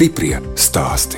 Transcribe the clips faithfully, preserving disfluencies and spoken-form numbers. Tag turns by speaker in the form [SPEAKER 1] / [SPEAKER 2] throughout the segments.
[SPEAKER 1] Stiprie stāsti.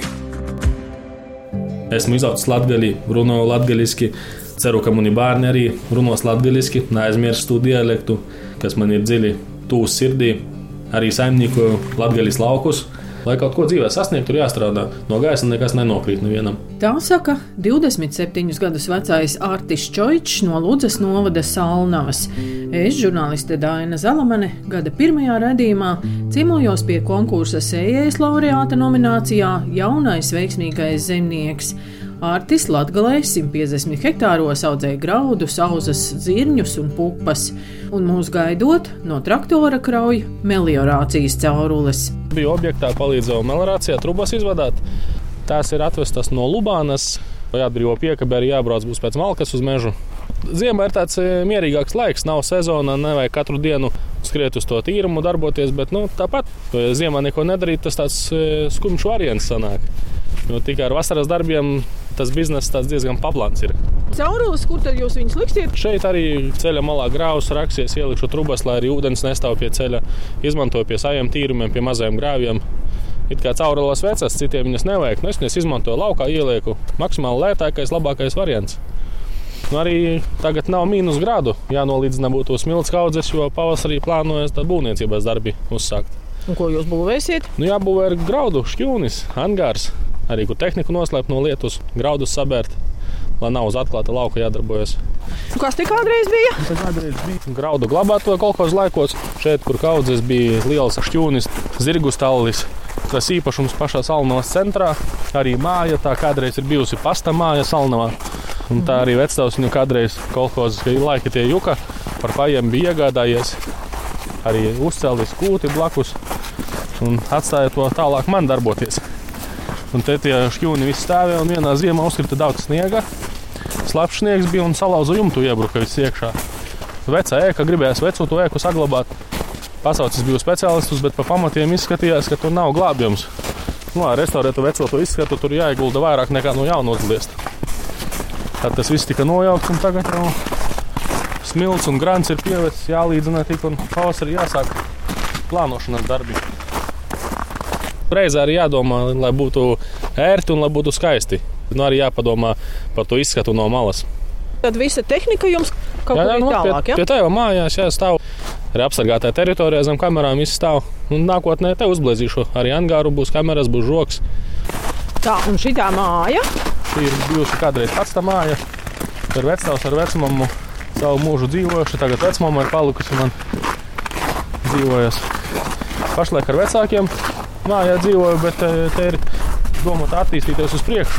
[SPEAKER 2] Esmu izaudzis latgaļi, runāju latgaļiski. Ceru, ka mani bērni arī runās latgaļiski, neaizmirst to dialektu, kas man ir dziļi tūs sirdī. Arī saimniekoju latgaļis laukus. Lai kaut ko dzīvē sasniegt, tur jāstrādā. No gaisa nekas nenokrīt nevienam.
[SPEAKER 3] Tā saka divdesmit septiņus gadus vecais Artis Čoičs no Ludzas novada Salnavas. Es, žurnāliste Daina Zalamane, gada pirmajā raidījumā ciemojos pie konkursa Sējējas laureāta nominācijā Jaunais veiksmīgais zemnieks. Artis Latgalē simt piecdesmit hektāros audzēja graudus, auzas, zirņus un pupas, un mūs gaidot no traktora krauj meliorācijas caurules.
[SPEAKER 2] Biju objektā, palīdzēju meliorācijā trubas izvadāt. Tās ir atvestas no Lubānas, jāatbrīvo piekabe, arī jābrauc būs pēc Malkas uz mežu. Ziemā ir tāds mierīgāks laiks, nav sezona, nevajag katru dienu skriet uz to tīrumu, darboties, bet nu, tāpat, ja ziemā neko nedarīt, tas tāds skumjš variants sanāk. Jo tikai ar vasaras darbiem tas bizness tāds diezgan paplāns ir.
[SPEAKER 3] Caurules, kur tad jūs viņus liksiet?
[SPEAKER 2] Šeit arī ceļa malā grāvus raksies, ielikšu trubas, lai arī ūdens nestāv pie ceļa. Izmantoju pie saviem tīrumiem, pie mazajiem grāvjiem. It kā caurules vecas, citiem viņas nevajag. Nu, es viņas izmantoju laukā, ielieku. Maksimāli lētākais, labākais variants. Nu, arī tagad nav mīnus grādu. Jānolīdzina būtu smilts kaudzes, jo pavasarī plānojas tā būvniecības darbi uzsākt.
[SPEAKER 3] Un ko jūs būvēsiet?
[SPEAKER 2] Nu, jābūvē ar graudu, šķūnis, angārs. Arī, kur tehniku noslēpt no lietus, graudus sabērt, lai nav uz atklāta lauka jādarbojas.
[SPEAKER 3] Kas te kādreiz bija?
[SPEAKER 2] Te kādreiz bija graudu glabāto kolhos laikos. Šeit, kur kaudzes, bija liels šķūnis, zirgu stallis. Tas īpašums pašā Salnavas centrā. Arī māja, tā kādreiz ir bijusi pasta māja Salnavā. Un tā arī vectavs viņu kādreiz kolhos, ka ir laiki tie juka, par pajiem bija iegādājies. Arī uzcēlis kūti blakus un atstāja to tālāk man darboties. Un te tie šķūni visi stāvēja, un vienā ziemā uzkrita daudz sniega. Slapjš sniegs bija un salauza jumtu, iebruka viss iekšā. Vecā ēka, gribējās veco to ēku saglabāt. Pasaucis biju speciālistus, bet pa pamatiem izskatījās, ka tur nav glābjums. Nu, ar restaurētu veco to izskatu, tur jāiegulda vairāk nekā no jauna uzliest. Tad tas viss tika nojaukts, un tagad jau smilts un grants ir pievecis, jālīdzina tik, un pavasarī jāsāk plānošanas darbi. Reizē arī jādomā, lai būtu ērti un lai būtu skaisti. Nu, arī jāpadomā par to izskatu no malas.
[SPEAKER 3] Tad visa tehnika jums kaut jā, jā, kur ir tālāk, ja?
[SPEAKER 2] Pie, pie tev mājās jāstāv. Arī apsargātā teritorijā zem kamerām viss stāv. Un nākotnē te uzblēzīšu. Arī angāru būs kameras, būs žoks.
[SPEAKER 3] Tā, un šitā māja?
[SPEAKER 2] Šī ir bijusi kādreiz pats tā māja. Ar vectavs ar vecmammu savu mūžu dzīvojuši. Tagad vecmamma ir palikusi man dzīvojas. Pašlaik ar vecākiem mājā dzīvoju, bet te ir domāta attīstīties uz priekšu.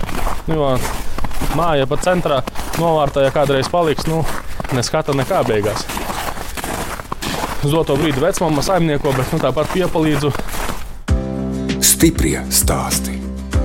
[SPEAKER 2] Jo māja pat centrā novārtā, ja kādreiz paliks, nu, neskata nekā beigās. Uz doto brīdi vecmamma saimnieko, bet nu, tāpat piepalīdzu.
[SPEAKER 1] Stiprie stāsti.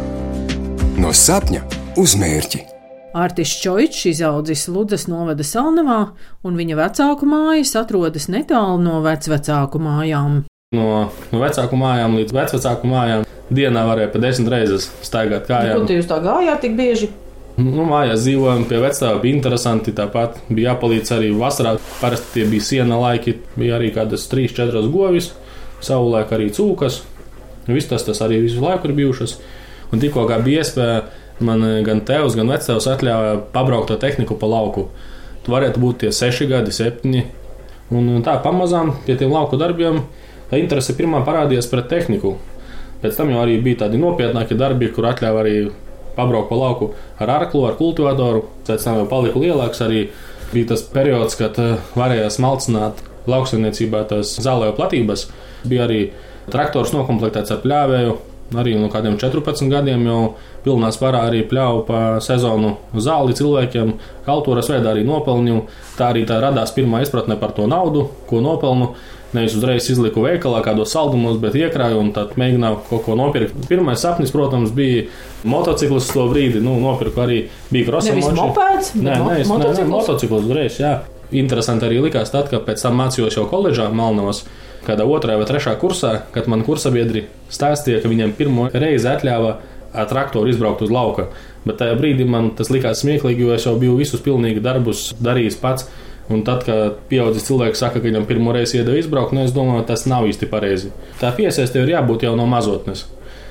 [SPEAKER 1] No sapņa uz mērķi.
[SPEAKER 3] Artis Čoičs izaudzis Ludzas novada Salnavā, un viņa vecāku mājas atrodas netālu no vecvecāku mājām.
[SPEAKER 2] No, no vecāku mājām līdz vecvecāku mājām dienā varēja pa desmit reizes staigāt kājām.
[SPEAKER 3] Kur te jūs tā gājāt tik bieži?
[SPEAKER 2] Nu, mājās dzīvojam pie vectāva, bija interesanti, tāpat bija jāpalīdz arī vasarā. Parasti tie bija siena laiki, bija arī kādas trīs, četras govis, savulaik arī cūkas. Viss tas, tas arī visu laiku ir bijušas. Un tikko kā bija iespēja, man gan tevs, gan vectēvs atļāva pabraukt to tehniku pa lauku. Tu varētu būt tie seši gadi, septiņi. Un tā pamazām pie tiem lauku darbiem tā interese pirmā parādījās pret tehniku. Pēc tam jau arī bija tādi nopietnāki darbi, kur atļāva arī pabraukt pa lauku ar arklu, ar kultivatoru. Pēc tam jau paliku lielāks, arī bija tas periods, kad varēja smalcināt lauksaimniecībā tās zālēju platības. Bija arī traktors nokomplektēts ar pļāvēju, arī no kādiem četrpadsmit gadiem jau pilnā spārā arī pļāvu pa sezonu zāli cilvēkiem, kultūras veidā arī nopelņu. Tā arī tā radās pirmā izpratne par to naudu, ko nopelnu. Nevis uzreiz izliku veikalā kādos saldumus, bet iekrāju un tad mēģināju kaut ko nopirkt. Pirmais sapnis, protams, bija motociklis to brīdi. Nu, nopirku arī bija krosamoči.
[SPEAKER 3] Nevis mopēds, bet
[SPEAKER 2] nē,
[SPEAKER 3] mo-
[SPEAKER 2] nē,
[SPEAKER 3] motociklis?
[SPEAKER 2] Nē, motociklis uzreiz, jā. Interesanti arī likās tad, kad pēc tam mācījos jau koledžā Malnavas, kādā otrajā vai trešā kursā, kad man kursabiedri stāstīja, ka viņiem pirmo reizi atļāva ar traktoru izbraukt uz lauka. Bet tajā brīdī man tas likās smieklīgi, jo es jau biju visus pilnīgi darbus darījis pats. Un tad, kad pieaudzis cilvēks saka, ka viņam pirmo reizi iedeva izbraukt, nu es domāju, tas nav īsti pareizi. Tā piesaiste ir jābūt jau no mazotnes.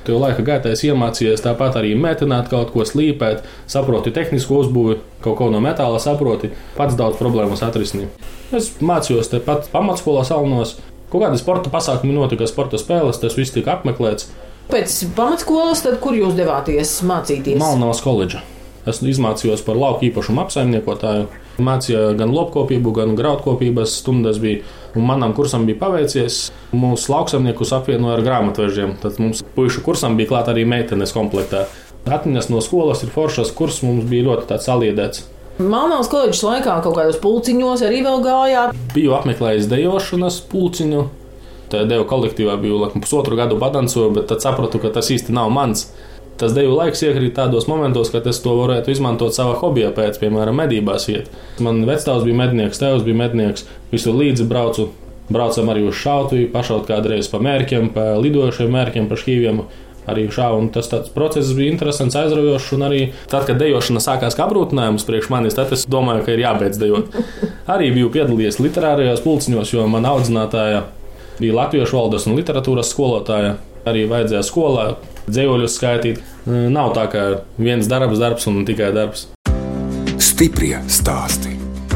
[SPEAKER 2] Tu laika gaitā esi iemācījies tāpat arī metināt kaut ko, slīpēt, saproti tehnisko uzbūvi, kaut ko no metāla saproti, pats daudz problēmas atrisini. Es mācījos tepat pamatskolā Salnos. Kaut kādi sporta pasākumi notika, sporta spēles, tas viss tika apmeklēts.
[SPEAKER 3] Pēc pamatskolas, tad kur jūs devāties mācīties?
[SPEAKER 2] Malnavas koledža. Es izmācījos par lauku īpašumu apsaimniekotāju. Mācīju gan lopkopību, gan graudkopības stundas bija. Un manam kursam bija paveicies. Mūsu lauksaimniekus apvienoja ar grāmatvežiem. Tad mums puišu kursam bija klāt arī meitenes komplektā. Atmiņas no skolas ir foršas kurs, mums bija ļoti tāds saliedēts.
[SPEAKER 3] Malnavas koledžas laikā kaut kādos pulciņos arī vēl gājāt?
[SPEAKER 2] Biju apmeklējis dejošanas pulciņu. Tā deju kolektīvā biju laikam pusotru gadu badancoju, bet tad sapratu, ka tas īsti nav mans. Tas deju laiks iekrīt tādos momentos, ka es to varētu izmantot savā hobijā pēc, piemēram, medībās iet. Man vectēvs bija mednieks, tēvs bija mednieks, visur līdzi braucu. Braucam arī uz šautuvi, pašaut kādreiz pa mērķiem, pa lidojošiem mērķiem, pa šķīviem. Arī šāvu, un tas tāds process bija interesants, aizraujošs, un arī tad, kad dejošana sākās kā apgrūtinājums priekš manis, tad es domāju, ka ir jābeidz dejot. Arī biju piedalījies literārajos pulciņos, jo man audzinātāja bija latviešu valodas un literatūras skolotāja. Arī vajadzēja skolā dzējoļus skaitīt. Nav tā, ka viens darbs, darbs un tikai darbs.
[SPEAKER 1] Stiprie stāsti.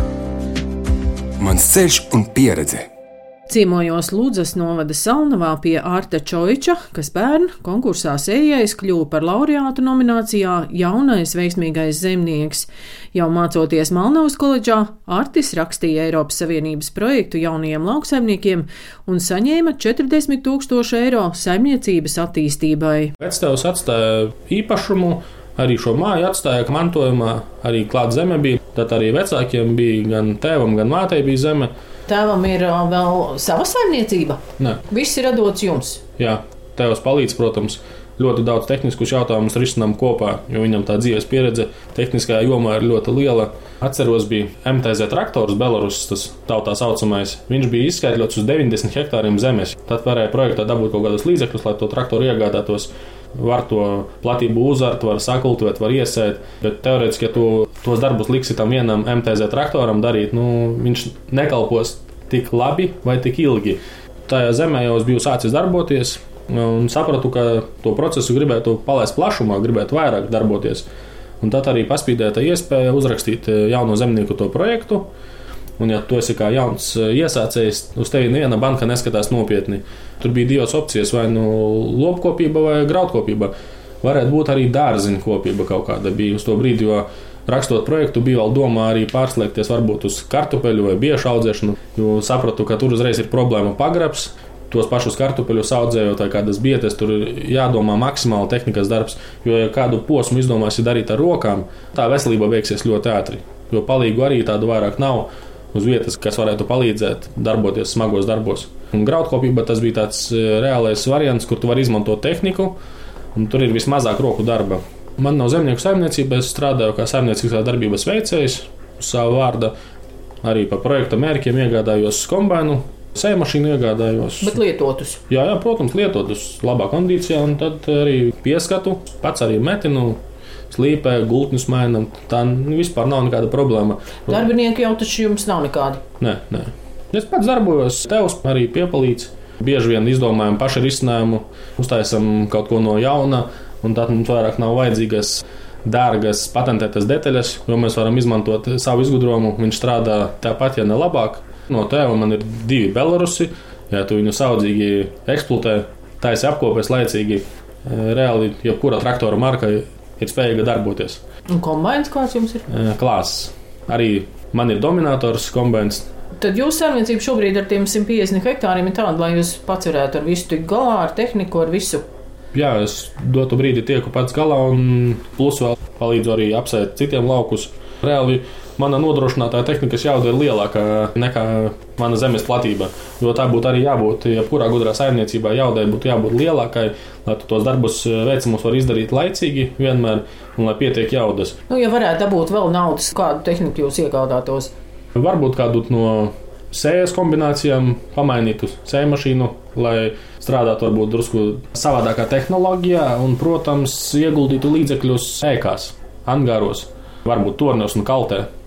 [SPEAKER 1] Mans ceļš un pieredze.
[SPEAKER 3] Ciemojos Ludzas novada Salnavā pie Arta Čoiča, kas pērn konkursā Sējais kļuva par laureātu nominācijā Jaunais veiksmīgais zemnieks. Jau mācoties Malnavas koledžā, Artis rakstīja Eiropas Savienības projektu jaunajiem lauksaimniekiem un saņēma četrdesmit tūkstoši eiro saimniecības attīstībai.
[SPEAKER 2] Vectēvs atstāja īpašumu, arī šo māju atstāja mantojumā, arī klāt zeme bija. Tad arī vecākiem bija, gan tēvam, gan mātei bija zeme.
[SPEAKER 3] Tēvam ir vēl sava saimniecība?
[SPEAKER 2] Nē.
[SPEAKER 3] Viss ir dots jums?
[SPEAKER 2] Jā, tēvs palīdz, protams, ļoti daudz tehniskus jautājumus risinām kopā, jo viņam tā dzīves pieredze tehniskajā jomā ir ļoti liela. Atceros, bija M T Z traktors Belarus, tas tautā saucamais. Viņš bija izskaidrots uz deviņdesmit hektāriem zemes. Tad varēja projektā dabūt kaut kādus līdzekļus, lai to traktoru iegādātos. Var to platību uzart, var sakultivēt, var iesēt, bet teorētiski, ja tu tos darbus liksi tam vienam M T Z traktoram darīt, nu, viņš nekalpos tik labi vai tik ilgi. Tajā zemē jau es biju sācis darboties un sapratu, ka to procesu gribētu palaist plašumā, gribētu vairāk darboties. Un tad arī paspīdēja tā iespēja uzrakstīt jauno zemnieku to projektu. Un, ja tu esi kā jauns iesācējs, uz tevi neviena banka neskatās nopietni. Tur bija divas opcijas, vai nu lopkopība vai graudkopība. Varētu būt arī dārziņu kopība kaut kāda bija uz to brīdi, jo rakstot projektu bija vēl domā arī pārslēgties varbūt uz kartupeļu vai biešu audzēšanu, jo sapratu, ka tur uzreiz ir problēma pagrabs. Tos pašus kartupeļus audzējot vai kādas bietes, tur ir jādomā maksimāli tehnikas darbs, jo ja kādu posmu izdomāsi darīt ar rokām, tā veselība beigsies ļoti ātri, jo palīgu arī tādu vairāk nav uz vietas, kas varētu palīdzēt darboties smagos darbos. Un graudkopība tas bija tāds reālais variants, kur tu vari izmantot tehniku, un tur ir vismazāk roku darba. Man nav zemnieku saimniecība, es strādāju kā saimnieciskās darbības veicējs uz savu vārdu, arī pa projekta mērķiem iegādājos kombainu, sējmašīnu iegādājos.
[SPEAKER 3] Bet lietotus?
[SPEAKER 2] Jā, jā, protams, lietotus labā kondīcijā, un tad arī pieskatu, pats arī metinu, slīpē, gultņus mainam. Tā vispār nav nekāda problēma.
[SPEAKER 3] Darbinieki jau taču jums nav nekādi?
[SPEAKER 2] Nē, nē. Es pats darbojos, tevs arī piepalīdz. Bieži vien izdomājam paši risinājumu, uztaisam kaut ko no jauna, un tad mums vairāk nav vajadzīgas dārgas patentētas detaļas, jo mēs varam izmantot savu izgudrojumu. Viņš strādā tāpat, ja ne labāk. No tēva man ir divi Belarusi. Ja tu viņu saudzīgi eksploatē, taisi apkopēs laicīgi, reāli jebkura traktora marka ir spējīga darboties.
[SPEAKER 3] Un kombains kāds jums ir?
[SPEAKER 2] Klāsts. Arī man ir dominators kombains.
[SPEAKER 3] Tad jūsu saimniecība šobrīd ar tiem simt piecdesmit hektāriem ir tāda, lai jūs pats varētu ar visu tikt galā, ar tehniku, ar visu?
[SPEAKER 2] Jā, es dotu brīdi tieku pats galā un plus vēl palīdzu arī apsēt citiem laukus. Reāli mana nodrošinātā tehnikas jauda ir lielāka nekā mana zemes platība, jo tā būtu arī jābūt, ja kurā gudrā saimniecībā jaudai būtu jābūt lielākai, lai tu tos darbus veicamus var izdarīt laicīgi vienmēr un lai pietiek jaudas.
[SPEAKER 3] Nu, ja varētu dabūt vēl naudas, kādu tehniku jūs iegādātos?
[SPEAKER 2] Varbūt kādu no sējas kombinācijām pamainītu sējmašīnu, lai strādātu varbūt drusku savādākā tehnoloģijā un, protams, ieguldītu līdzekļus ēkās, angāros, varbūt torņos un kaltē.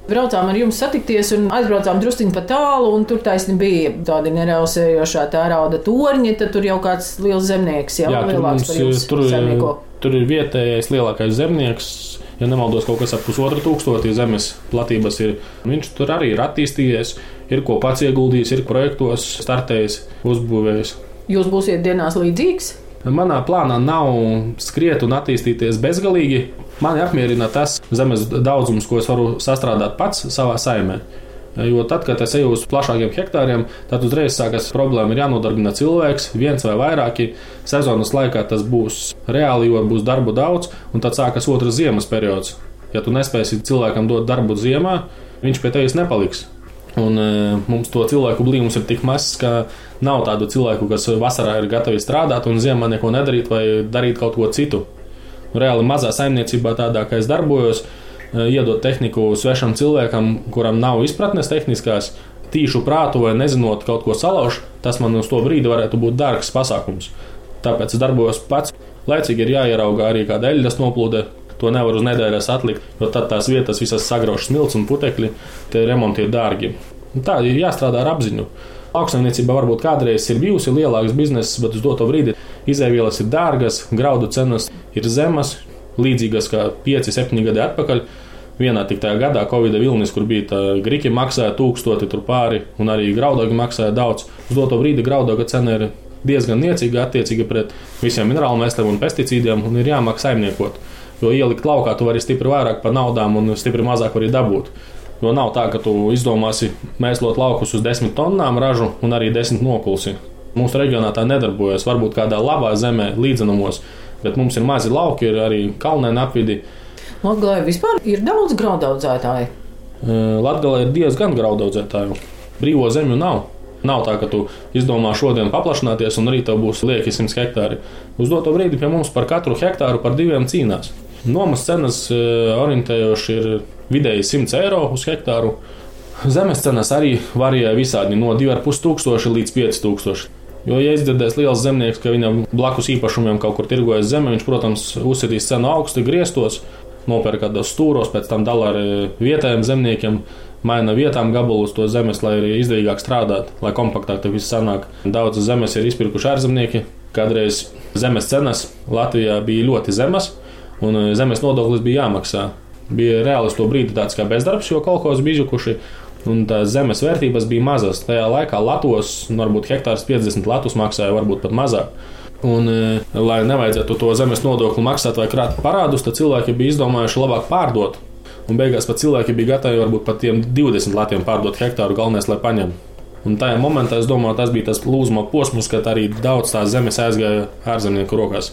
[SPEAKER 3] Braucām ar jums satikties un aizbraucām drusciņi pa tālu, un tur taisni bija tādi nerausējošā tērauda torņi, tad tur jau kāds liels zemnieks, jau
[SPEAKER 2] Jā,
[SPEAKER 3] lielāks par jums
[SPEAKER 2] tur,
[SPEAKER 3] zemnieko.
[SPEAKER 2] Tur ir vietējais lielākais zemnieks, ja nemaldos kaut kas ap pusotru tūkstoti zemes platības ir. Viņš tur arī ir attīstījies, ir ko pats ieguldījis, ir projektos startējis, uzbūvējis.
[SPEAKER 3] Jūs būsiet dienās līdzīgs?
[SPEAKER 2] Manā plānā nav skriet un attīstīties bezgalīgi. Mani apmierina tas zemes daudzums, ko es varu sastrādāt pats savā saimē. Jo tad, kad es eju uz plašākiem hektāriem, tad uzreiz sākas problēma. Ir jānodarbina cilvēks, viens vai vairāki. Sezonas laikā tas būs reāli, jo būs darbu daudz, un tad sākas otrs ziemas periods. Ja tu nespēsi cilvēkam dot darbu ziemā, viņš pie tevis nepaliks. Un e, mums to cilvēku blīvums ir tik mazs, ka nav tādu cilvēku, kas vasarā ir gatavi strādāt un ziemā neko nedarīt vai darīt kaut ko citu. Reāli mazā saimniecībā tādā, kā es darbojos, e, iedot tehniku svešam cilvēkam, kuram nav izpratnes tehniskās, tīšu prātu vai nezinot kaut ko salauž, tas man uz to brīdi varētu būt dārgs pasākums. Tāpēc es darbojos pats. Laicīgi ir jāierauga arī kāda eļļas noplūde. To nevar uz nedēļas atlikt, jo tad tās vietas visas sagrauž smilts un putekļi, tie remonti ir dārgi. Tā ir jāstrādā ar apziņu. Lauksaimniecībā varbūt kādreiz ir bijusi lielāks bizness, bet uz doto brīdi izēvielas ir dārgas, graudu cenas ir zemas, līdzīgas kā pieci septiņi gadi atpakaļ. Vienā tik tajā gadā Covida vilnis, kur bija tā griki maksāja tūkstoti tur pāri un arī graudogi maksāja daudz. Uz doto brīdi graudoga cena ir diezgan niecīga attiecīga pret visiem minerālu mēsliem un pesticīdiem un ir jāmāk saimniekot. Jo ielikt laukā tu vari stipri vairāk par naudām un stipri mazāk vari dabūt. Jo nav tā, ka tu izdomāsi mēslot laukus uz desmit tonnām ražu un arī desmit nokulsi. Mūsu reģionā tā nedarbojas, varbūt kādā labā zemē līdzenumos, bet mums ir mazi lauki, ir arī kalnēni apvidi.
[SPEAKER 3] Latgalē vispār ir daudz graudaudzētāju?
[SPEAKER 2] Latgalē ir diezgan graudaudzētāju. Brīvo zemju nav. Nav tā, ka tu izdomā šodien paplašināties un rīt tev būs lieki simts hektāri. Uz doto brīdi pie mums par katru hektāru par diviem cīnās. Nomas cenas orientējoši ir vidēji simts eiro uz hektāru. Zemes cenas arī varēja visādi no divi ar pus tūkstoši līdz pieci tūkstoši. Jo, ja izdzirdēs liels zemnieks, ka viņam blakus īpašumiem kaut kur tirgojas zeme, viņš, protams, uzsitīs cenu augstu, griestos, nopērk kādos stūros, pēc tam dala ar vietējiem zemniekiem, maina vietām gabalus to zemes, lai arī izdevīgāk strādāt, lai kompaktāk tas viss sanāk. Daudz zemes ir izpirkuši ārzemnieki. Kādreiz zemes cenas Latvijā bija ļoti zemas, un zemes nodoklis bija jāmaksā. Bija reāli uz to brīdi tāds kā bezdarbs, jo kolhozi bija izjukuši, un tās zemes vērtības bija mazas. Tajā laikā latos, varbūt hektārs piecdesmit latus maksāja, varbūt pat mazāk. Un, lai nevajadzētu to zemes nodokli maksāt vai krāt parādus, tad cilvēki bija izdomājuši labāk pārdot. Un beigās pat cilvēki bija gatavi varbūt pat tiem divdesmit latiem pārdot hektāru, galvenais, lai paņem. Un tajā momentā, es domāju, tas bija tas lūzuma posms, kad arī daudz tās zemes aizgāja ārzemnieku rokās.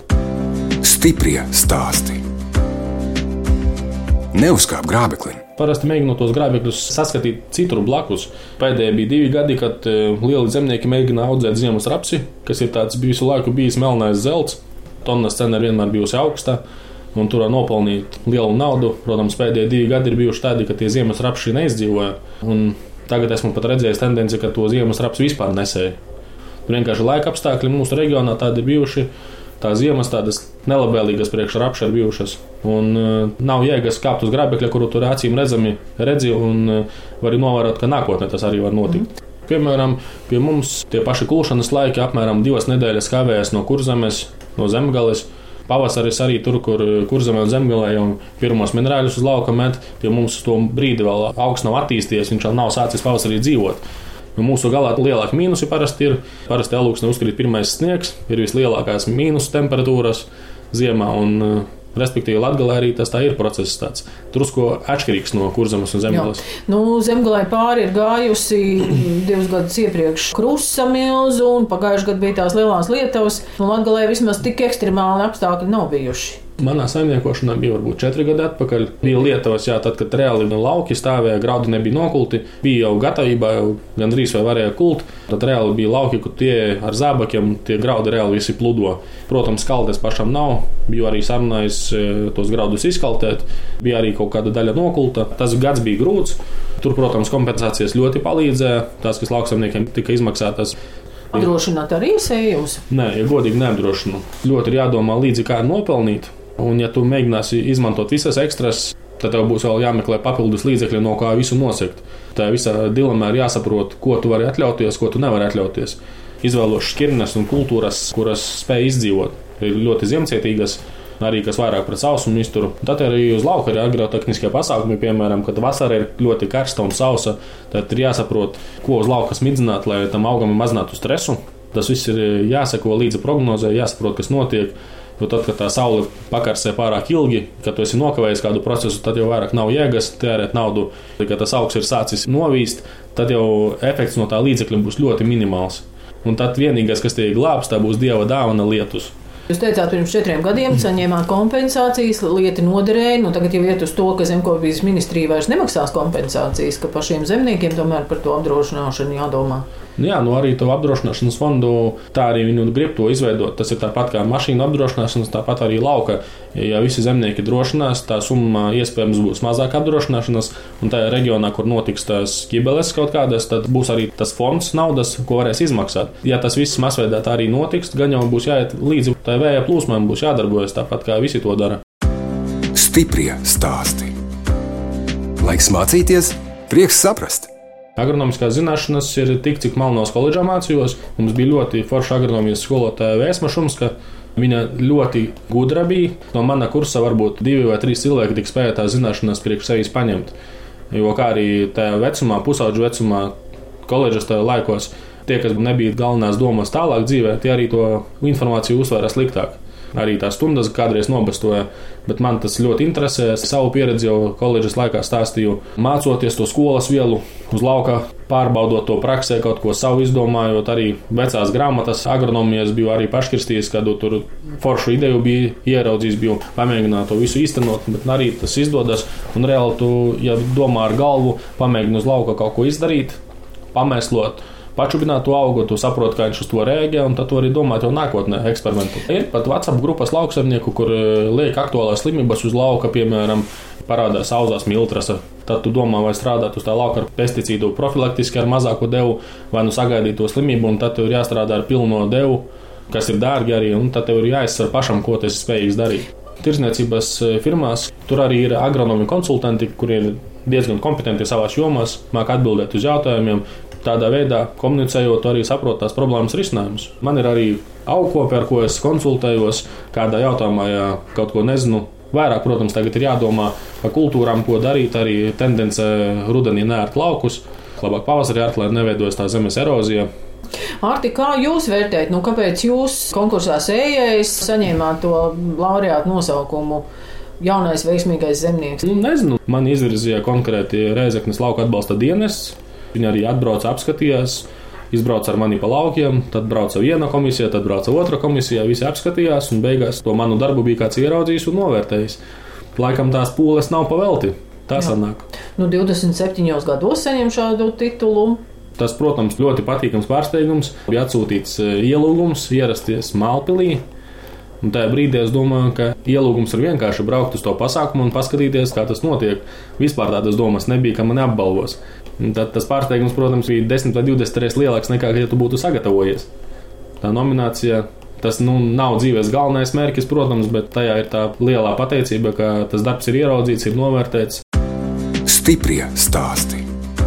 [SPEAKER 1] Stiprie stāsti. Neuzkāp grābeklim.
[SPEAKER 2] Parasti mēģinot tos grābekļus saskatīt citur blakus. Pēdējie bija divi gadi, kad lieli zemnieki mēģina audzēt ziemas rapsi, kas ir tāds visu laiku bijis melnais zelts. Tonnas cena ir vienmēr bijusi augsta, un tur var nopelnīt lielu naudu. Protams, pēdējie divi gadi ir bijuši tādi, ka tie ziemas rapši neizdzīvoja. Un tagad esmu pat redzējis tendenci, ka to ziemas raps vispār nesēja. Tur vienkārši laika apstākļi mūsu reģionā tādi ir bijuši. Tā ziemas tādas nelabvēlīgas priekš rapša ir bijušas. Un uh, nav jēgas kāpt uz grābekļa, kuru tur acīm redzami redzi, un uh, var novērot, ka nākotnē tas arī var notikt. Mm. Piemēram, pie mums tie paši kulšanas laiki apmēram divas nedēļas kavējas no Kurzemes, no Zemgales. Pavasaris arī tur, kur Kurzemē un Zemgalē jau pirmos minerāļus uz lauka met, pie mums to brīdi vēl augs nav attīstījies, viņš vēl nav sācis pavasarī dzīvot. Mūsu galā lielākie mīnusi parasti ir. Parasti alūksnē uzkrīt pirmais sniegs, ir vislielākās mīnus temperatūras ziemā, un respektīvi Latgalē arī tas tā ir process tāds. Drusku atšķirīgs no Kurzemes un Zemgales.
[SPEAKER 3] Nu, Zemgalē pāri ir gājusi divus gadus iepriekš krusta milzu, un pagājuši gadu bija tās lielās lietavas. Nu, Latgalē vismaz tik ekstremāli apstākļi nav bijuši.
[SPEAKER 2] Manā saimniekošanā bija varbūt četri gadi atpakaļ. Bija lietavas, jā, tad, kad reāli lauki stāvēja, graudi nebija nokulti, bija jau gatavībā, jau gandrīz vai varēja kult. Tad reāli bija lauki, kur tie ar zābakiem, tie graudi reāli visi pludo. Protams, skaldes pašam nav, biju arī sarunājis tos graudus izskaltēt, bija arī kaut kāda daļa nokulta. Tas gads bija grūts, tur, protams, kompensācijas ļoti palīdzēja, tās, kas lauksaimniekiem tika izmaksātas.
[SPEAKER 3] Apdrošināt arī sējumus?
[SPEAKER 2] Nē, ja godīgi neapdrošinu. Ļoti ir jādomā līdzi, kā nopelnīt. Un, ja tu mēģināsi izmantot visas ekstras, Tad tev būs vēl jāmeklē papildus līdzekļi, no kā visu nosegt. Tā visā dilemā ir jāsaprot, ko tu vari atļauties, ko tu nevari atļauties. Izvēlošas šķirnes un kultūras, kuras spēj izdzīvot, ir ļoti ziemcietīgas, arī kas vairāk pret sausumu izturu. Tad arī uz lauka ir agrotehniskie pasākumi, piemēram, kad vasara ir ļoti karsta un sausa, tad ir jāsaprot, ko uz lauka smidzināt, lai tam augam mazinātu stresu. Tas viss ir jāseko līdzi prognozē, jāsaprot, kas notiek. Jo tad, kad tā saule pakarsē pārāk ilgi, kad tu esi nokavējis kādu procesu, tad jau vairāk nav jēgas tērēt naudu. Kad tas augs ir sācis novīst, tad jau efekts no tā līdzekļa būs ļoti minimāls. Un tad vienīgais, kas tiek glābs, tā būs Dieva dāvana lietus.
[SPEAKER 3] Jūs teicāt, pirms četriem gadiem saņēmāt kompensācijas, lieta noderēja. Nu, tagad jau iet uz to, ka zemkopības ministrija vairs nemaksās kompensācijas, ka pašiem zemniekiem tomēr par to apdrošināšanu jādomā.
[SPEAKER 2] Jā, nu arī to apdrošināšanas fondu, tā arī viņi grib to izveidot. Tas ir tāpat kā mašīnu apdrošināšanas, tāpat arī lauka. Ja visi zemnieki drošinās, tā summa iespējams būs mazāk apdrošināšanas, un tajā reģionā, kur notiks tās ķibeles kaut kādas, tad būs arī tas fonds naudas, ko varēs izmaksāt. Ja tas viss masveidā tā arī notiks, gan jau būs jāiet līdzi tai vēja plūsmām, būs jādarbojas tāpat kā visi to dara.
[SPEAKER 1] Stiprie stāsti. Laiks mācīties, prieks saprast.
[SPEAKER 2] Agronomiskās zināšanas ir tik, cik Malnavas koledžā mācījos. Mums bija ļoti forša agronomijas skolotāja Vēsma Šumska. Viņa ļoti gudra bija. No mana kursa varbūt divi vai trīs cilvēki tik spēja tās zināšanas priekš sevis paņemt. Jo kā arī tajā vecumā, pusauģu vecumā, koledžas tajā laikos, tie, kas nebija galvenās domas tālāk dzīvē, tie arī to informāciju uzsvēra sliktāk. Arī tās stundas kādreiz nobastoja, bet man tas ļoti interesē. Savu pieredzi jau koledžas laikā stāstīju, mācoties to skolas vielu uz lauka, pārbaudot to praksē, kaut ko savu izdomājot. Arī vecās grāmatas agronomijas biju arī paškirstījis, kādu tur foršu ideju biju ieraudzījis, biju pamēģināt to visu īstenot, bet arī tas izdodas. Un reāli tu, ja domā ar galvu, pamēģini uz lauka kaut ko izdarīt, pamēslot, pačubināt to augu, tu saproti, kā viņš uz to rēģē, un tad tu arī domāt jau nākotnē eksperimentu. Ir pat WhatsApp grupas lauksaimnieku, kur liek aktuālās slimības uz lauka, piemēram, parādās auzās miltrasa. Tad tu domā, vai strādāt uz tā lauka ar pesticīdu profilaktiski ar mazāku devu, vai nu sagaidīt to slimību, un tad tev ir jāstrādā ar pilno devu, kas ir dārgi arī, un tad tev ir jāizsver pašam, ko tu esi spējīgs darīt. Tirzniecības firmās tur arī ir agronomi konsultanti, kuri ir diezgan kompetenti savās jomās, māk atbildēt uz jautājumiem. Tādā veidā, komunicējot, arī saprot tās problēmas risinājumus. Man ir arī augkopi, ar ko es konsultējos, kādā jautājumā, ja kaut ko nezinu. Vairāk, protams, tagad ir jādomā par kultūrām, ko darīt, arī tendence rudenī neārt laukus, labāk pavasarī ārt, lai neveidojas tā zemes erozija.
[SPEAKER 3] Arti, kā jūs vērtējat, nu kāpēc jūs konkursā sējējis saņēmāt to laureātu nosaukumu jaunais veiksmīgais zemnieks?
[SPEAKER 2] Nu, nezinu, man izvirzīja konkrēti Rēzeknes lauka atbalsta dienests. Viņi arī atbrauca, apskatījās, izbrauca ar mani pa laukiem, tad brauca viena komisija, tad brauca otra komisija, visi apskatījās, un beigās to manu darbu bija kāds ieraudzījis un novērtējis. Laikam tās pūles nav pavelti, tā Jā. sanāk.
[SPEAKER 3] Nu, divdesmit septiņos gados saņem šādu titulu.
[SPEAKER 2] Tas, protams, ļoti patīkams pārsteigums. Bija atsūtīts ielūgums ierasties Mālpilī. Un tajā brīdī es domāju, ka ielūgums ir vienkārši braukt uz to pasākumu un paskatīties, kā tas notiek. Vispār tādas domas nebija, ka mani apbalvos. Un tad tas pārsteigums, protams, bija desmit vai divdesmit reizes lielāks nekā, ja tu būtu sagatavojies. Tā nominācija, tas nu, nav dzīves galvenais mērķis, protams, bet tajā ir tā lielā pateicība, ka tas darbs ir ieraudzīts, ir novērtēts.
[SPEAKER 1] Stiprie stāsti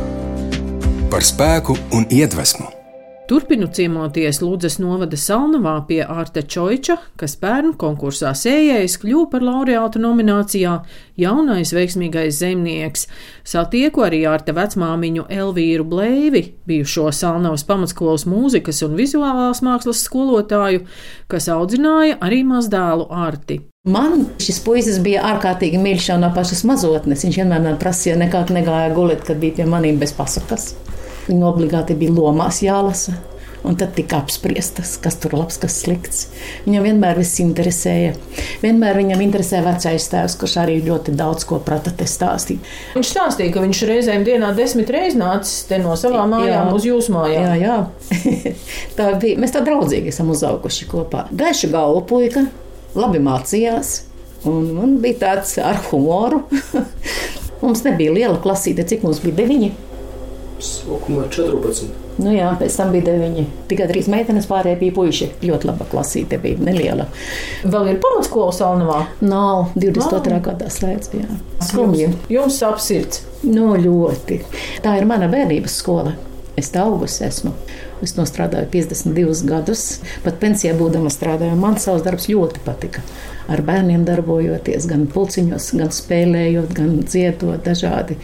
[SPEAKER 1] par spēku un iedvesmu.
[SPEAKER 3] Turpinu ciemoties Ludzas novada Salnavā pie Arta Čoiča, kas pērn konkursā sējējs kļuva par laureātu nominācijā jaunais veiksmīgais zemnieks. Satieku arī Arta vecmāmiņu Elvīru Bleivi, bijušo Salnavas pamatskolas mūzikas un vizuālās mākslas skolotāju, kas audzināja arī mazdēlu Arti.
[SPEAKER 4] Man šis puisis bija ārkārtīgi mīļš jau no pašas mazotnes. Viņš vienmēr man prasīja, nekāk negāja gulēt, kad bija pie manīm bez pasakas. Viņu obligāti bija lomās jālasa, un tad tika apspriestas, kas tur labs, kas slikts. Viņam vienmēr viss interesēja. Vienmēr viņam interesēja vecais tēvs, kurš arī ļoti daudz ko prata te stāstīt.
[SPEAKER 3] Viņš stāstīja, ka viņš reizēm dienā desmit reizes nācis te no savām mājām jā. uz jūsu mājām.
[SPEAKER 4] Jā, jā. Tā bija. Mēs tā draudzīgi esam uzauguši kopā. Gaiša galva puika, labi mācījās, un, un bija tāds ar humoru. Mums nebija liela klasīte, cik mums bija deviņi.
[SPEAKER 2] Sākumā četrpadsmit.
[SPEAKER 4] Nu jā, pēc tam bija deviņi. Tikai trīs meitenes, pārējie bija puiši. Ļoti laba klasīte bija, neliela.
[SPEAKER 3] Vēl ir pamatskola Salnavā?
[SPEAKER 4] Nav, divdesmit otrā gadā slēdz, jā. Skumji.
[SPEAKER 3] Jums sap sirds?
[SPEAKER 4] Nu, ļoti. Tā ir mana bērnības skola. Es tā augusi esmu. Es nostrādāju piecdesmit divus gadus. Pat pensijā būdama strādāju. Man savs darbs ļoti patika. Ar bērniem darbojoties, gan pulciņos, gan spēlējot, gan dziedot dažādi.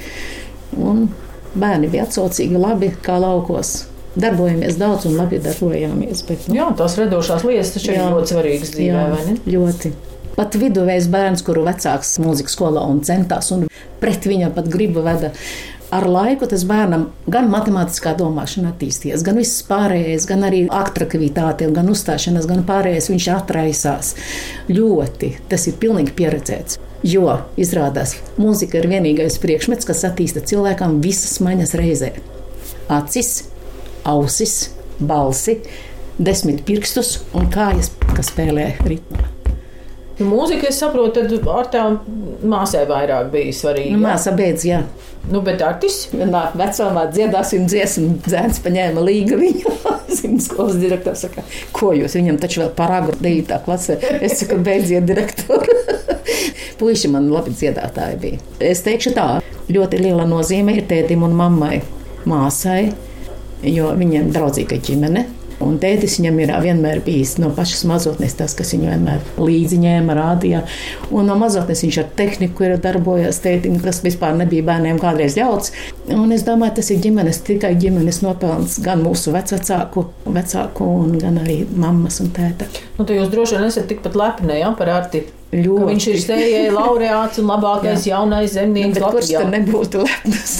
[SPEAKER 4] Un bērni bija atsaucīgi, labi, kā laukos. Darbojamies daudz un labi darbojāmies. Bet, nu,
[SPEAKER 3] jā, tās radošās lietas taču ir ļoti svarīgas dzīvē,
[SPEAKER 4] jā,
[SPEAKER 3] vai ne?
[SPEAKER 4] Ļoti. Pat viduvējs bērns, kuru vecāks mūzikas skolā un centās un pret viņa pat gribu veda. Ar laiku tas bērnam gan matemātiskā domāšana attīstījās, gan viss pārējais, gan arī atraktivitāte, gan uzstāšanās, gan pārējais viņš atraisās. Ļoti. Tas ir pilnīgi pieredzēts. Jo, izrādās, mūzika ir vienīgais priekšmets, kas attīsta cilvēkam visas maņas reizē. Acis, ausis, balsi, desmit pirkstus un kājas, kas spēlē ritmā.
[SPEAKER 3] Nu, mūzika, es saprotu, tad ar tām māsai vairāk bija svarīga.
[SPEAKER 4] Nu, māsa beidz, jā.
[SPEAKER 3] Nu, bet artis?
[SPEAKER 4] Nāk vecumā dziedāsim dziesmu, dzēns paņēma līga viņu. Skolas direktors saka, ko jūs, viņam taču vēl par agru devītā klasē. Es saku, beidziet direktoru. Puiši man labi dziedātāji bija. Es teikšu tā, ļoti liela nozīme ir tētim un mammai, māsai, jo viņiem draudzīga ģimene. Un tētis viņam ir vienmēr bijis no pašas mazotnes tas, kas viņu vienmēr līdzi ņēma, rādīja. Un no mazotnes viņš ar tehniku ir darbojies tētim, kas vispār nebija bērniem kādreiz ļauts. Un es domāju, tas ir ģimenes, tikai ģimenes nopelns gan mūsu vecvecāku, vecāku un gan arī mammas un tēta.
[SPEAKER 3] Nu, tad jūs droši vien esat tikpat lepni, jā, par arti.
[SPEAKER 4] Ļoti.
[SPEAKER 3] Viņš ir stējēja laureāts un labākais jaunais zemnieks
[SPEAKER 4] Latvijā. Kurš tad nebūtu lepnas?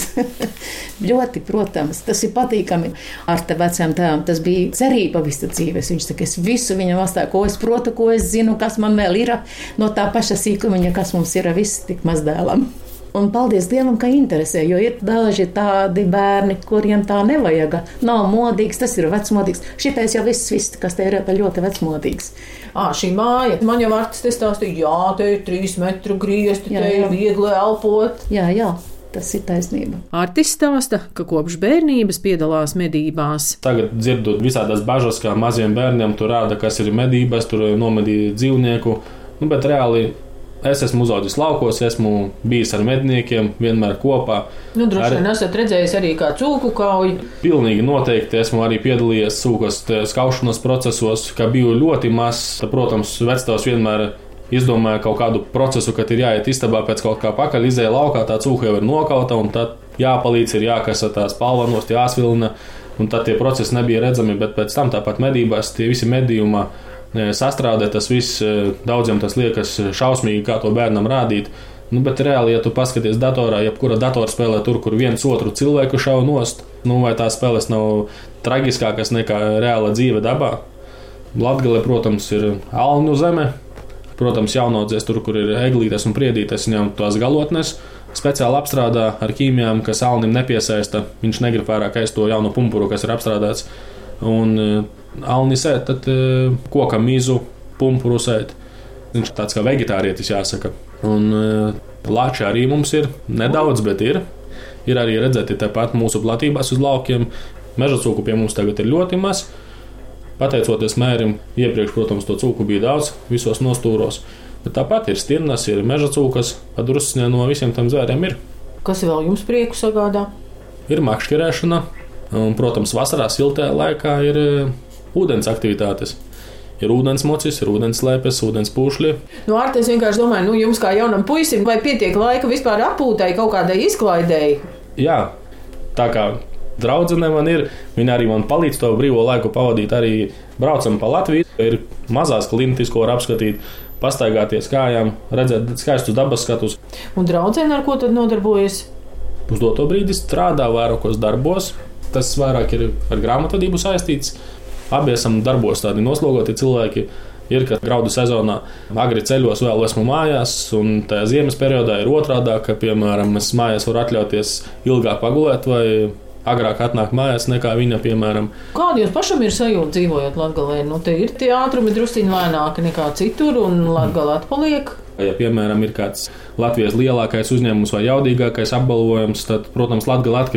[SPEAKER 4] Ļoti, protams, tas ir patīkami. Ar te vecām tēvam tas bija cerība visa dzīves. Viņš saka, es visu viņam atstāju, ko es protu, ko es zinu, kas man vēl ir no tā paša sīkumiņa, kas mums ir viss tik mazdēlam. Un paldies Dievam, ka interesē, jo ir daži tādi bērni, kuriem tā nevajag. Nav modīgs, tas ir vecmodīgs. Šitais jau viss, viss kas te ir ļoti vecmodīgs.
[SPEAKER 3] Ā, šī māja, man jau artis te stāstīja, jā, te ir trīs metru griesti, te ir viegli elpot.
[SPEAKER 4] Jā, jā, tas ir taisnība.
[SPEAKER 3] Artis stāsta, ka kopš bērnības piedalās medībās.
[SPEAKER 2] Tagad dzirdot visādās bažas, kā maziem bērniem tur rāda, kas ir medības, tur nomedīja dzīvnieku, nu, bet reāli es esmu uzaudzis laukos, esmu bijis ar medniekiem, vienmēr kopā.
[SPEAKER 3] Nu, droši vien esat redzējis arī kā cūku kauju.
[SPEAKER 2] Pilnīgi noteikti esmu arī piedalījies cūkas skaušanas procesos, kā biju ļoti mazs. Protams, vectēvs vienmēr izdomāja kaut kādu procesu, kad ir jāiet istabā pēc kaut kā pakaļ, izēja laukā, tā cūka jau ir nokauta, un tad jāpalīdz, ir jākasa tās palvanos, jāsvilina, un tad tie procesi nebija redzami, bet pēc tam tāpat medībās, tie visi medījumā sastrādē, tas viss daudziem tas liekas šausmīgi, kā to bērnam rādīt. Nu, bet reāli, ja tu paskaties datorā, jebkura datorspēlē tur, kur viens otru cilvēku šauj nost, nu, vai tās spēles nav traģiskākas nekā reāla dzīve dabā. Latgale, protams, ir Alņu zeme. Protams, jaunaudzies tur, kur ir eglītes un priedītes, viņam tās galotnes speciāli apstrādā ar ķīmijām, kas Alnim nepiesaista. Viņš negrib vairāk ēst to jauno pumpuru, kas ir apstrādāts. Un Alnis ēt, tad koka mizu, pumpuru ēt. Viņš ir tāds kā vegetārietis, jāsaka. Un lāči arī mums ir nedaudz, bet ir. Ir arī redzēti tepat mūsu platībās uz laukiem. Meža cūku pie mums tagad ir ļoti maz. Pateicoties mērim, iepriekš, protams, to cūku bija daudz visos nostūros. Bet tāpat ir stirnas, ir meža cūkas, padrusciņā no visiem tam zvēriem ir.
[SPEAKER 3] Kas vēl jums prieku sagādā?
[SPEAKER 2] Ir makšķerēšana. Un, protams, vasarā siltajā laikā ir ūdens aktivitātes. Ir ūdens mocis, ir ūdens slēpes, ūdens pūšļi.
[SPEAKER 3] Nu, Arti, es vienkārši domāju, nu, jums kā jaunam puisim, vai pietiek laika vispār atpūtai, kaut kādai izklaidēji?
[SPEAKER 2] Jā, tā kā draudzene man ir, viņa arī man palīdz to brīvo laiku pavadīt, arī braucam pa Latviju. Ir mazās klintis, ko var apskatīt, pastaigāties kājām, redzēt skaistus dabas skatus.
[SPEAKER 3] Un draudzene ar ko tad nodarbojas?
[SPEAKER 2] Uz doto brīdi strādā vairākos darbos. Tas vairāk ir ar grāmatvedību saistīts. Abi esam darbos tādi noslogoti cilvēki. Ir, ka graudu sezonā agri ceļos vēl esmu mājās, un tajā ziemas periodā ir otrādā, ka, piemēram, es mājās varu atļauties ilgāk pagulēt vai agrāk atnākt mājās nekā viņa, piemēram.
[SPEAKER 3] Kāda jums pašam ir sajūta dzīvojot Latgalē? Nu, te ir tie ātrumi drusciņi lēnāki nekā citur, un Latgala atpaliek.
[SPEAKER 2] Ja, piemēram, ir kāds Latvijas lielākais uzņēmums vai jaudīgākais apbalvojums, tad, protams, Latgala atkrīt.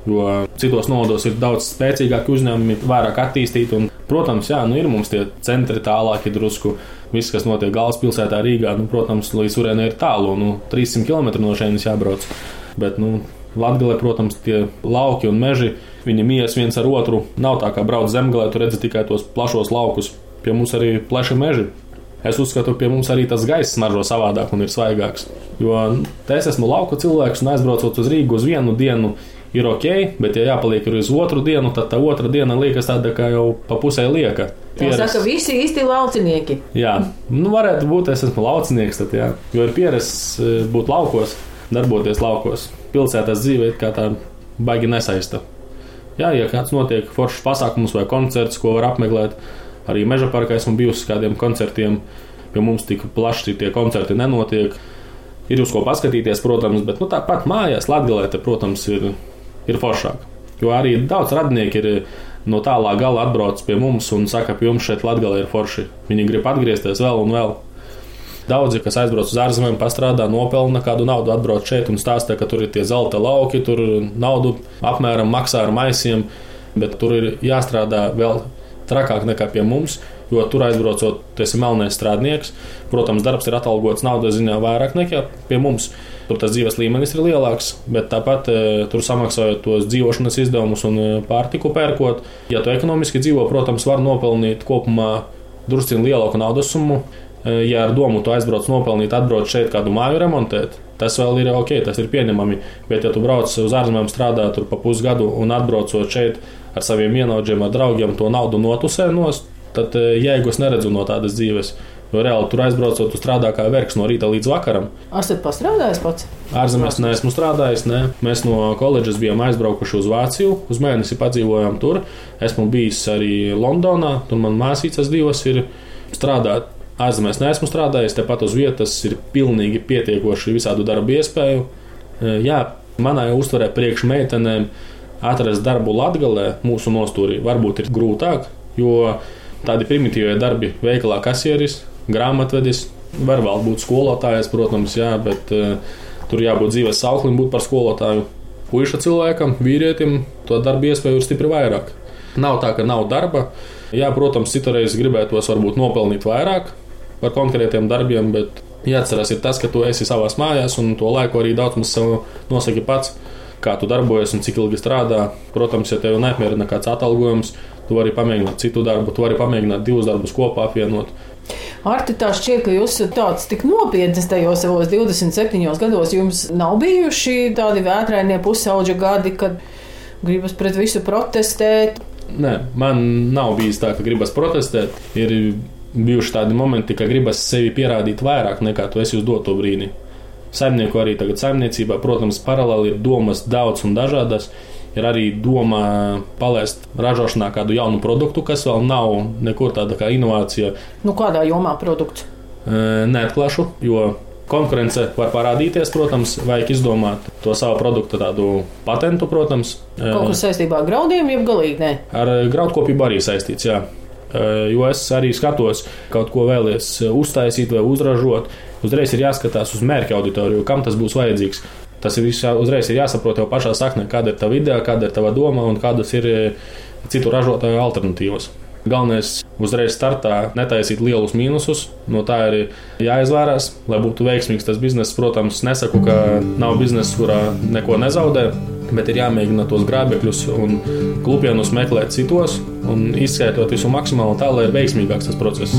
[SPEAKER 2] jo citos novados ir daudz spēcīgāki uzņēmumi, vairāk attīstīti. Un, protams, jā, nu ir mums tie centri tālāki drusku. Viss, kas notiek galvaspilsētā Rīgā, nu, protams, līdz turienei ir tālu, nu, trīs simt kilometri no šejienes jābrauc. Bet, nu, Latgalē, protams, tie lauki un meži, viņi mijas viens ar otru. Nav tā kā brauc Zemgalē, tu redzi tikai tos plašos laukus. Pie mums arī pleši meži. Es uzskatu, pie mums arī tas gaiss smaržo savādāk un ir svaigāks. Jo te es esmu lauka cilvēks un aizbraucot uz Rīgu uz vienu dienu ir ok, bet ja jāpaliek uz otru dienu, tad tā otra diena liekas tāda kā jau pa pusē lieka.
[SPEAKER 3] Tā saka, visi īsti laucinieki.
[SPEAKER 2] Jā, nu varētu būt, es esmu laucinieks, tad jā, jo ir pierasts būt laukos, darboties laukos. Pilsētās dzīve kā tā baigi nesaista. Jā, ja kāds notiek foršs pasākums vai koncerts, ko var apmeklēt, arī Meža parkā esmu bijusi kādiem koncertiem, jo mums tik plaši tie koncerti nenotiek. Ir uz ko paskatīties, protams, bet nu, tāpat mājās Latgalē, te, protams, ir, ir foršāk. Jo arī daudz radnieki ir no tālā gala atbrauc pie mums un saka, ka jums šeit Latgalē ir forši. Viņi grib atgriezties vēl un vēl. Daudzi, kas aizbrauc uz ārzemēm, pastrādā, nopelna kādu naudu, atbrauc šeit un stāsta, ka tur ir tie zelta lauki, tur naudu apmēram maksā ar maisiem, bet tur ir jāstrādā vēl trakāk nekā pie mums, jo tur aizbraucot, tu esi melnais strādnieks. Protams, darbs ir atalgots naudas ziņā vairāk nekā pie mums. Tur tas dzīves līmenis ir lielāks, bet tāpat e, tur samaksājot tos dzīvošanas izdevumus un e, pārtiku pērkot. Ja tu ekonomiski dzīvo, protams, var nopelnīt kopumā drusciņ lielāku naudas summu. E, ja ar domu tu aizbrauc nopelnīt, atbrauc šeit kādu māju remontēt, tas vēl ir ok, tas ir pieņemami. Bet ja tu brauc uz ārzemēm strādāt tur pa pusgadu un atbraucot šeit ar saviem vienaudžiem, ar draugiem to naudu notusē nost, tad jēgu es neredzu no tādas dzīves. Jo reāli tur aizbraucot, tu strādā kā vergs no rīta līdz vakaram.
[SPEAKER 3] Esat pastrādājis pats?
[SPEAKER 2] Ārzemēs neesmu strādājis, ne. Mēs no koledžas bijām aizbraukuši uz Vāciju, uz mēnesi padzīvojām tur. Esmu bijis arī Londonā, tur man māsīcas divas ir strādāt. Ārzemēs neesmu strādājis, tepat uz vietas ir pilnīgi pietiekoši visādu darbu iespēju. Jā, manā uztverē priekš meitenēm atrast darbu Latgalē mūsu nostūrī varbūt ir grūtāk, jo tādi primitīvie darbi veikalā kasieris, grāmatvedis, var vēl būt skolotājs, protams, jā, bet uh, tur jābūt dzīves sauklim būt par skolotāju. Puiša cilvēkam, vīrietim, to darbu iespēju ir stipri vairāk. Nav tā, ka nav darba. Jā, protams, citoreiz gribētos varbūt nopelnīt vairāk par konkrētiem darbiem, bet jāatcerās ir tas, ka tu esi savās mājās un to laiku arī daudz mums sev nosaki pats, kā tu darbojies un cik ilgi strādā. Protams, ja tev neapmierina kāds atalgojums, tu vari pamēģināt citu darbu, tu vari pamēģināt divus darbus kopā apvienot.
[SPEAKER 3] Arti, tā šķiet, ka jūs tāds tik nopietnis tajos savos divdesmit septiņos gados. Jums nav bijuši tādi vētrainie pusauģa gadi, kad gribas pret visu protestēt?
[SPEAKER 2] Nē, man nav bijis tā, ka gribas protestēt. Ir bijuši tādi momenti, ka gribas sevi pierādīt vairāk nekā tu esi uz doto brīdi. Saimnieku arī tagad saimniecībā, protams, paralēli ir domas daudz un dažādas. Ir arī doma palaist ražošanā kādu jaunu produktu, kas vēl nav nekur tāda kā inovācija.
[SPEAKER 3] Nu, kādā jomā produkts?
[SPEAKER 2] E, neatklāšu, jo konkurence var parādīties, protams, vajag izdomāt to savu produktu tādu patentu, protams.
[SPEAKER 3] Kaut kas saistībā ar graudiem, jeb galīgi ne?
[SPEAKER 2] Ar graudkopību arī saistīts, jā. E, jo es arī skatos kaut ko vēlies uztaisīt vai uzražot. Uzreiz ir jāskatās uz mērķa auditoriju, kam tas būs vajadzīgs. Tas ir viss, uzreiz ir jāsaprot jau pašā saknē, kāda ir tava ideja, kāda ir tava doma un kādas ir citu ražotāju alternatīvas. Galvenais uzreiz startā netaisīt lielus mīnusus, no tā ir jāizvērās, lai būtu veiksmīgs tas bizness. Protams, nesaku, ka nav biznesa, kurā neko nezaudē, bet ir jāmēģina tos grābekļus un klupienus meklēt citos un izskaitot visu maksimāli tā, lai ir veiksmīgāks tas process.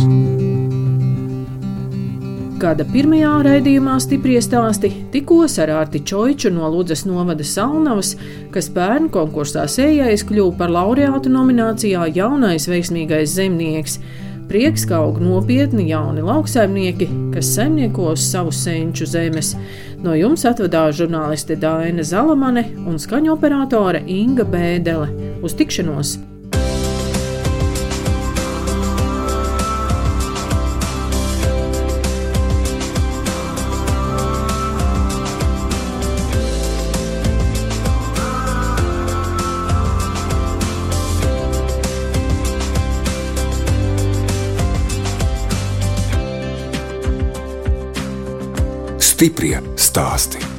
[SPEAKER 3] Gada pirmajā raidījumā Stiprie stāsti tikos ar Arti Čoiču no Ludzas novada Salnavas, kas pērn konkursā Sējais kļuva par laureātu nominācijā Jaunais veiksmīgais zemnieks. Prieks, ka aug nopietni jauni lauksaimnieki, kas saimnieko uz savu senču zemes. No jums atvedās žurnāliste Daina Zalamane un skaņoperatore Inga Bēdele. Uz tikšanos!
[SPEAKER 1] Stiprie stāsti.